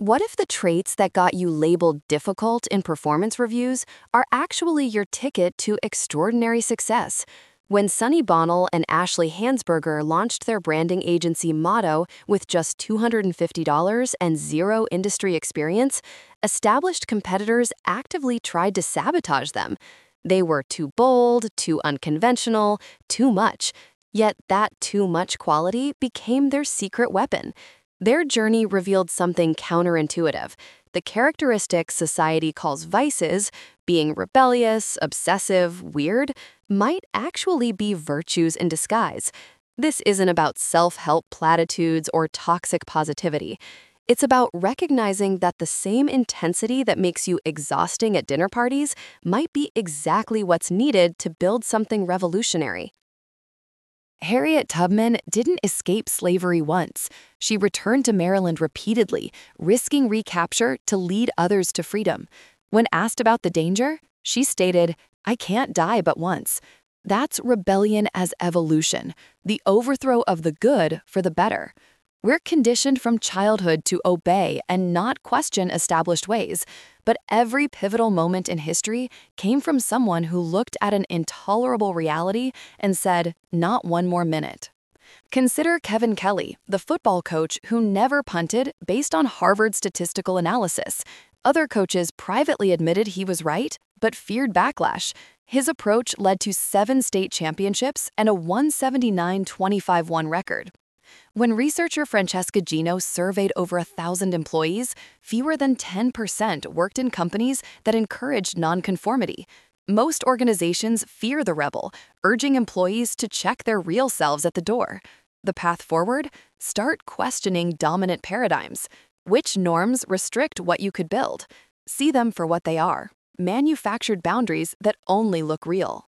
What if the traits that got you labeled difficult in performance reviews are actually your ticket to extraordinary success? When Sunny Bonnell and Ashley Hansberger launched their branding agency Motto with just $250 and zero industry experience, established competitors actively tried to sabotage them. They were too bold, too unconventional, too much. Yet that too much quality became their secret weapon. Their journey revealed something counterintuitive. The characteristics society calls vices, being rebellious, obsessive, weird, might actually be virtues in disguise. This isn't about self-help platitudes or toxic positivity. It's about recognizing that the same intensity that makes you exhausting at dinner parties might be exactly what's needed to build something revolutionary. Harriet Tubman didn't escape slavery once. She returned to Maryland repeatedly, risking recapture to lead others to freedom. When asked about the danger, she stated, "I can't die but once." That's rebellion as evolution, the overthrow of the good for the better. We're conditioned from childhood to obey and not question established ways, but every pivotal moment in history came from someone who looked at an intolerable reality and said, "Not one more minute." Consider Kevin Kelly, the football coach who never punted based on Harvard statistical analysis. Other coaches privately admitted he was right, but feared backlash. His approach led to 7 state championships and a 179-25-1 record. When researcher Francesca Gino surveyed over 1,000 employees, fewer than 10% worked in companies that encouraged nonconformity. Most organizations fear the rebel, urging employees to check their real selves at the door. The path forward? Start questioning dominant paradigms. Which norms restrict what you could build? See them for what they are: manufactured boundaries that only look real.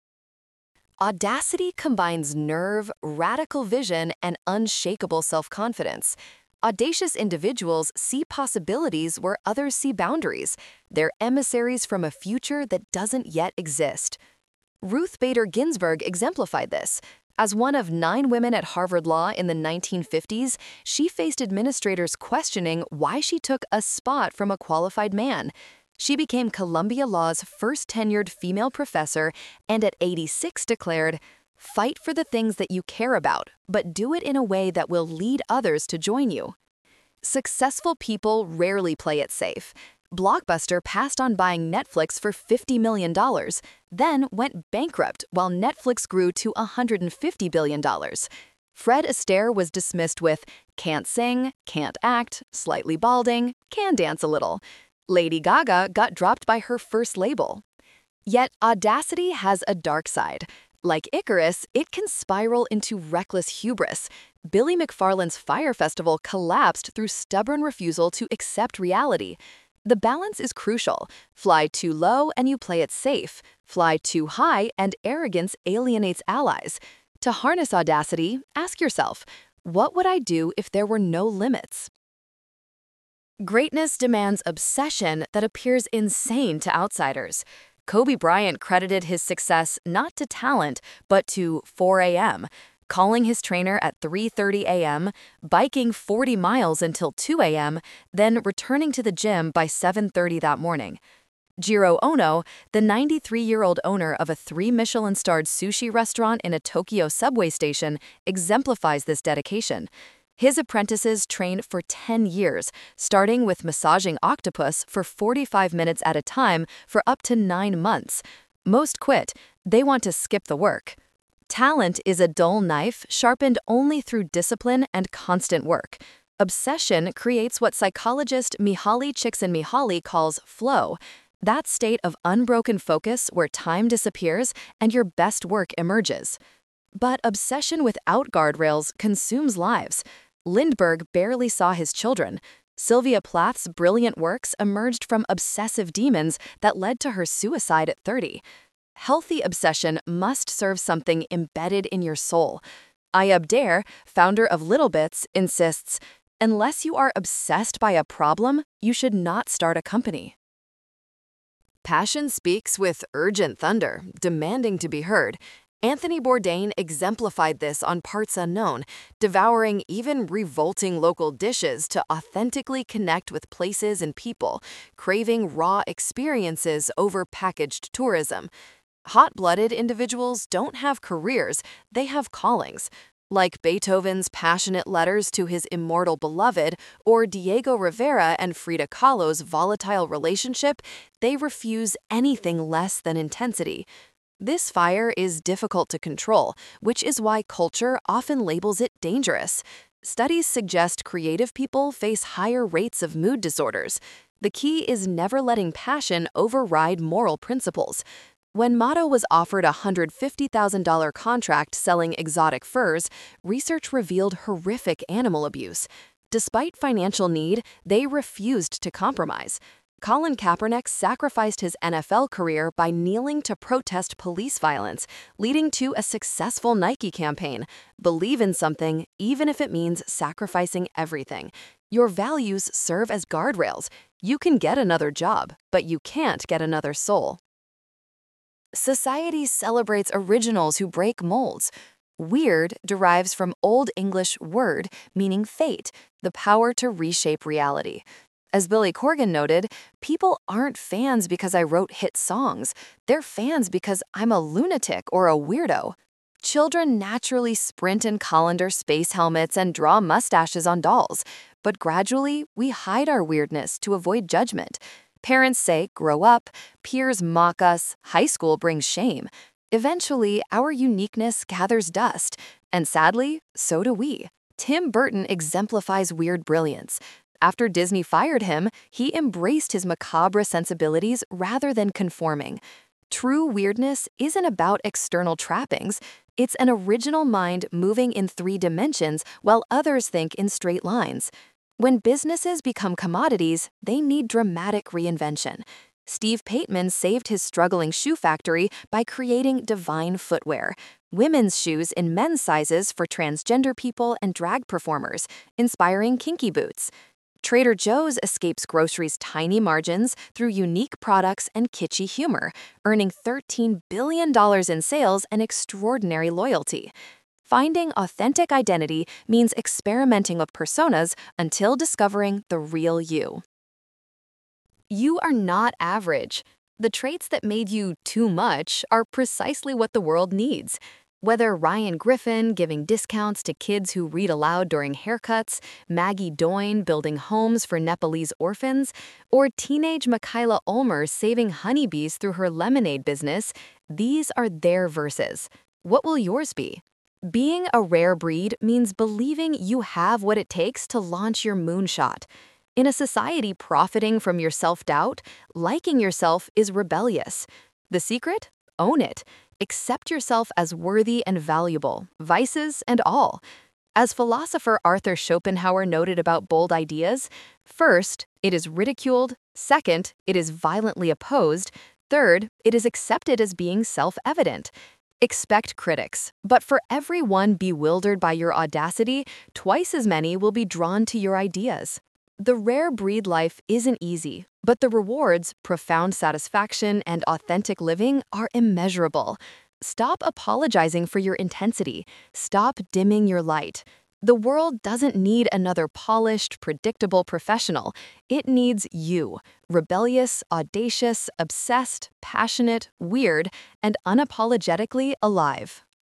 Audacity combines nerve, radical vision, and unshakable self-confidence. Audacious individuals see possibilities where others see boundaries. They're emissaries from a future that doesn't yet exist. Ruth Bader Ginsburg exemplified this. As one of 9 women at Harvard Law in the 1950s, she faced administrators questioning why she took a spot from a qualified man. She became Columbia Law's first tenured female professor and at 86 declared, "Fight for the things that you care about, but do it in a way that will lead others to join you." Successful people rarely play it safe. Blockbuster passed on buying Netflix for $50 million, then went bankrupt while Netflix grew to $150 billion. Fred Astaire was dismissed with "can't sing, can't act, slightly balding, can dance a little." Lady Gaga got dropped by her first label. Yet audacity has a dark side. Like Icarus, it can spiral into reckless hubris. Billy McFarland's Fyre Festival collapsed through stubborn refusal to accept reality. The balance is crucial. Fly too low and you play it safe. Fly too high and arrogance alienates allies. To harness audacity, ask yourself, what would I do if there were no limits? Greatness demands obsession that appears insane to outsiders. Kobe Bryant credited his success not to talent, but to 4 a.m., calling his trainer at 3:30 a.m., biking 40 miles until 2 a.m., then returning to the gym by 7:30 that morning. Jiro Ono, the 93-year-old owner of a 3 Michelin-starred sushi restaurant in a Tokyo subway station, exemplifies this dedication. His apprentices trained for 10 years, starting with massaging octopus for 45 minutes at a time for up to 9 months. Most quit. They want to skip the work. Talent is a dull knife sharpened only through discipline and constant work. Obsession creates what psychologist Mihaly Csikszentmihalyi calls flow, that state of unbroken focus where time disappears and your best work emerges. But obsession without guardrails consumes lives. Lindbergh barely saw his children. Sylvia Plath's brilliant works emerged from obsessive demons that led to her suicide at 30. Healthy obsession must serve something embedded in your soul. Ayub Dare, founder of Little Bits, insists, unless you are obsessed by a problem, you should not start a company. Passion speaks with urgent thunder, demanding to be heard. Anthony Bourdain exemplified this on Parts Unknown, devouring even revolting local dishes to authentically connect with places and people, craving raw experiences over packaged tourism. Hot-blooded individuals don't have careers, they have callings. Like Beethoven's passionate letters to his immortal beloved, or Diego Rivera and Frida Kahlo's volatile relationship, they refuse anything less than intensity. This fire is difficult to control, which is why culture often labels it dangerous. Studies suggest creative people face higher rates of mood disorders. The key is never letting passion override moral principles. When Motto was offered a $150,000 contract selling exotic furs, research revealed horrific animal abuse. Despite financial need, they refused to compromise. Colin Kaepernick sacrificed his NFL career by kneeling to protest police violence, leading to a successful Nike campaign. Believe in something, even if it means sacrificing everything. Your values serve as guardrails. You can get another job, but you can't get another soul. Society celebrates originals who break molds. Weird derives from Old English word, meaning fate, the power to reshape reality. As Billy Corgan noted, people aren't fans because I wrote hit songs. They're fans because I'm a lunatic or a weirdo. Children naturally sprint in colander space helmets and draw mustaches on dolls, but gradually we hide our weirdness to avoid judgment. Parents say, grow up, peers mock us, high school brings shame. Eventually, our uniqueness gathers dust, and sadly, so do we. Tim Burton exemplifies weird brilliance. After Disney fired him, he embraced his macabre sensibilities rather than conforming. True weirdness isn't about external trappings. It's an original mind moving in 3 dimensions while others think in straight lines. When businesses become commodities, they need dramatic reinvention. Steve Pateman saved his struggling shoe factory by creating Divine Footwear, women's shoes in men's sizes for transgender people and drag performers, inspiring kinky boots. Trader Joe's escapes groceries' tiny margins through unique products and kitschy humor, earning $13 billion in sales and extraordinary loyalty. Finding authentic identity means experimenting with personas until discovering the real you. You are not average. The traits that made you too much are precisely what the world needs. Whether Ryan Griffin giving discounts to kids who read aloud during haircuts, Maggie Doyne building homes for Nepalese orphans, or teenage Michaela Ulmer saving honeybees through her lemonade business, these are their verses. What will yours be? Being a rare breed means believing you have what it takes to launch your moonshot. In a society profiting from your self-doubt, liking yourself is rebellious. The secret? Own it. Accept yourself as worthy and valuable, vices and all. As philosopher Arthur Schopenhauer noted about bold ideas, first, it is ridiculed, second, it is violently opposed, third, it is accepted as being self-evident. Expect critics, but for every one bewildered by your audacity, twice as many will be drawn to your ideas. The rare breed life isn't easy, but the rewards, profound satisfaction, and authentic living are immeasurable. Stop apologizing for your intensity. Stop dimming your light. The world doesn't need another polished, predictable professional. It needs you, rebellious, audacious, obsessed, passionate, weird, and unapologetically alive.